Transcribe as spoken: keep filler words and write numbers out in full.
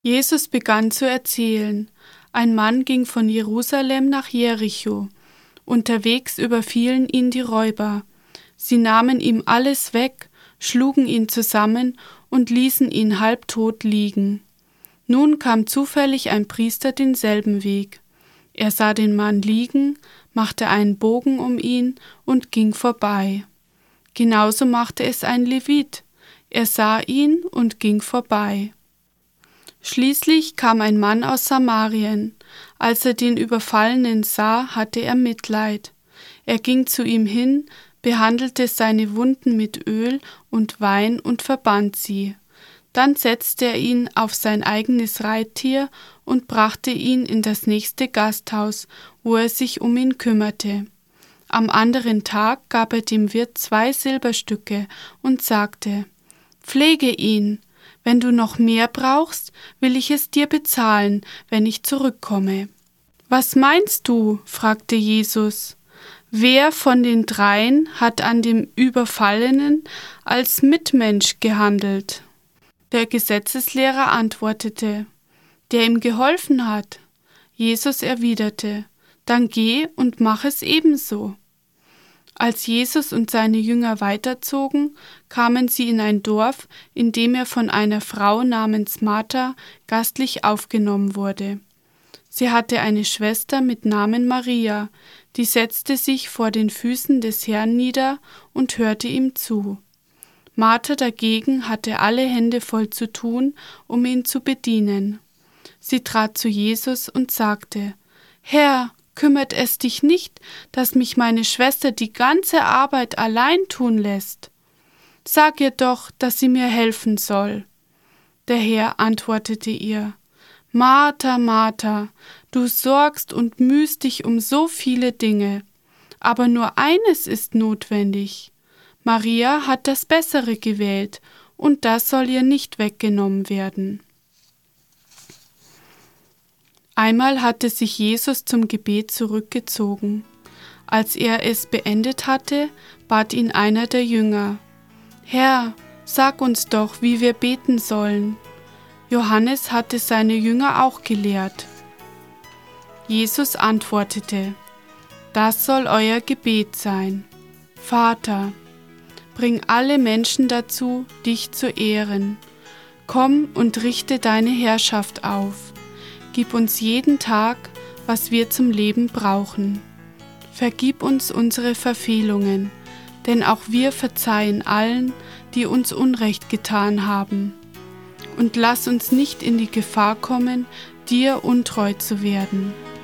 Jesus begann zu erzählen. Ein Mann ging von Jerusalem nach Jericho. Unterwegs überfielen ihn die Räuber. Sie nahmen ihm alles weg, schlugen ihn zusammen und ließen ihn halbtot liegen. Nun kam zufällig ein Priester denselben Weg. Er sah den Mann liegen, machte einen Bogen um ihn und ging vorbei. Genauso machte es ein Levit. Er sah ihn und ging vorbei. Schließlich kam ein Mann aus Samarien. Als er den Überfallenen sah, hatte er Mitleid. Er ging zu ihm hin, behandelte seine Wunden mit Öl und Wein und verband sie. Dann setzte er ihn auf sein eigenes Reittier und brachte ihn in das nächste Gasthaus, wo er sich um ihn kümmerte. Am anderen Tag gab er dem Wirt zwei Silberstücke und sagte: »Pflege ihn. Wenn du noch mehr brauchst, will ich es dir bezahlen, wenn ich zurückkomme.« »Was meinst du?« fragte Jesus. »Wer von den dreien hat an dem Überfallenen als Mitmensch gehandelt?« Der Gesetzeslehrer antwortete: »Der ihm geholfen hat.« Jesus erwiderte: »Dann geh und mach es ebenso.« Als Jesus und seine Jünger weiterzogen, kamen sie in ein Dorf, in dem er von einer Frau namens Martha gastlich aufgenommen wurde. Sie hatte eine Schwester mit Namen Maria, die setzte sich vor den Füßen des Herrn nieder und hörte ihm zu. Martha dagegen hatte alle Hände voll zu tun, um ihn zu bedienen. Sie trat zu Jesus und sagte: »Herr, kümmert es dich nicht, dass mich meine Schwester die ganze Arbeit allein tun lässt? Sag ihr doch, dass sie mir helfen soll.« Der Herr antwortete ihr: »Martha, Martha, du sorgst und mühst dich um so viele Dinge, aber nur eines ist notwendig. Maria hat das Bessere gewählt, und das soll ihr nicht weggenommen werden.« Einmal hatte sich Jesus zum Gebet zurückgezogen. Als er es beendet hatte, bat ihn einer der Jünger: »Herr, sag uns doch, wie wir beten sollen.« Johannes hatte seine Jünger auch gelehrt. Jesus antwortete: »Das soll euer Gebet sein. Vater, bring alle Menschen dazu, dich zu ehren. Komm und richte deine Herrschaft auf. Gib uns jeden Tag, was wir zum Leben brauchen. Vergib uns unsere Verfehlungen, denn auch wir verzeihen allen, die uns Unrecht getan haben. Und lass uns nicht in die Gefahr kommen, dir untreu zu werden.«